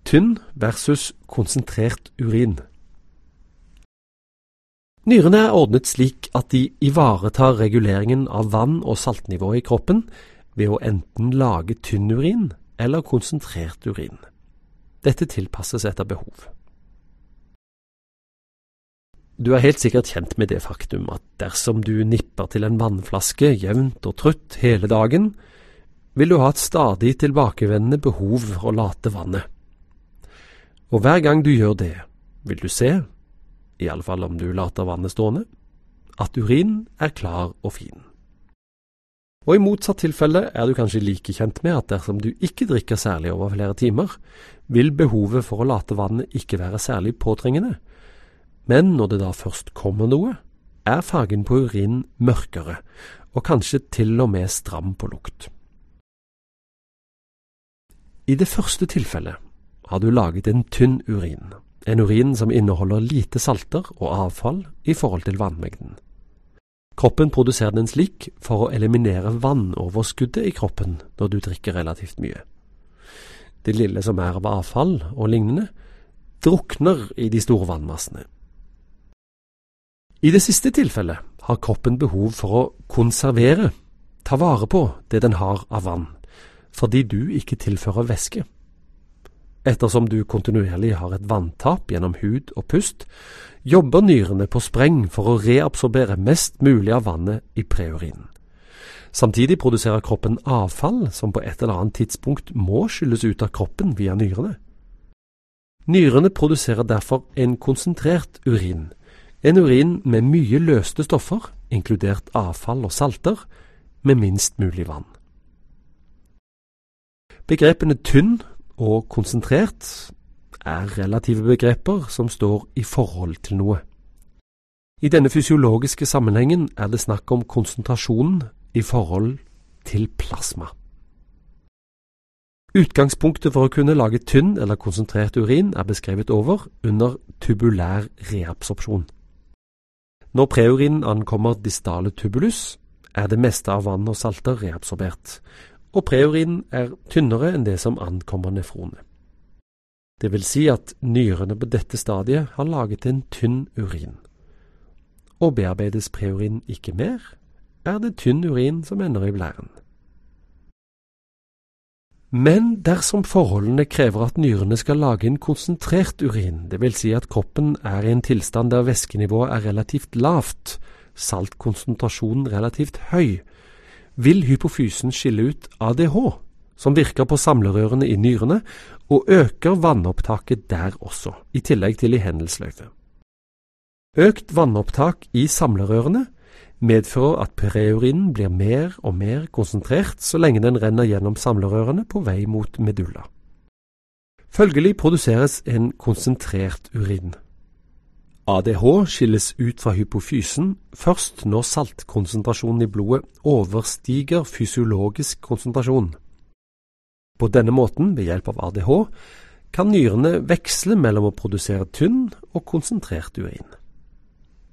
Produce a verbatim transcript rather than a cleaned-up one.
tynn versus konsentrert urin. Nyrene er ordnet slik at de ivaretar reguleringen av vann- og saltnivået i kroppen ved å enten lage tynn urin eller konsentrert urin. Dette tilpasses etter behov. Du er helt sikkert kjent med det faktum at dersom du nipper til en vannflaske jevnt og trutt hele dagen, vil du ha et stadig tilbakevendende behov for å late vannet. Og hver gang du gjør det, vil du se, i alle fall om du later vannet stående, at urin er klar og fin. Og i motsatt tilfelle er du kanskje like kjent med at dersom du ikke drikker særlig over flere timer, vil behovet for å late vannet ikke være særlig påtrengende. Men når det da først kommer noe, er fargen på urin mørkere, og kanskje til og med stram på lukt. I det første tilfellet har du laget en tynn urin, en urin som inneholder lite salter og avfall i forhold til vannmengden. Kroppen produserer den slik for å eliminere vannoverskuddet i kroppen når du drikker relativt mye. Det lille som er av avfall og lignende, drukner i de store vannmassene. I det siste tilfellet har kroppen behov for å konservere, ta vare på det den har av vann, fordi du ikke tilfører væske. Ettersom du kontinuerlig har et vanntap gjennom hud og pust, jobber nyrene på spreng for å reabsorbere mest mulig av vannet i preurinen. Samtidig produserer kroppen avfall som på et eller annet tidspunkt må skylles ut av kroppen via nyrene. Nyrene produserer derfor en konsentrert urin, en urin med mye løste stoffer, inkludert avfall og salter, med minst mulig vann. Begrepene tynn og konsentrert er relative begreper som står i forhold til noe. I denne fysiologiske sammenhengen er det snakk om konsentrasjonen i forhold til plasma. Utgangspunktet for å kunne lage tynn eller konsentrert urin er beskrevet over under tubulær reabsorpsjon. Når preurinen ankommer distale tubulus, er det meste av vann og salter reabsorbert, og preurinen er tynnere enn det som ankommer nefronet. Det vil si at nyrene på dette stadiet har laget en tynn urin. Og bearbeides preurinen ikke mer, er det tynn urin som ender i blæren. Men dersom forholdene krever at nyrene skal lage en konsentrert urin, det vil si at kroppen er i en tilstand der væskenivået er relativt lavt, saltkonsentrasjonen relativt høy, vil hypofysen skille ut A D H, som virker på samlerørene i nyrene, og øker vannopptaket der også, i tillegg til i hendelsløyfe. Økt vannopptak i samlerørene medfører at preurinen blir mer og mer konsentrert så lenge den renner gjennom samlerørene på vei mot medulla. Følgelig produseres en konsentrert urin. A D H skilles ut fra hypofysen først når saltkonsentrasjonen i blodet overstiger fysiologisk konsentrasjon. På denne måten, ved hjelp av A D H, kan nyrene veksle mellom å produsere tynn og konsentrert urin.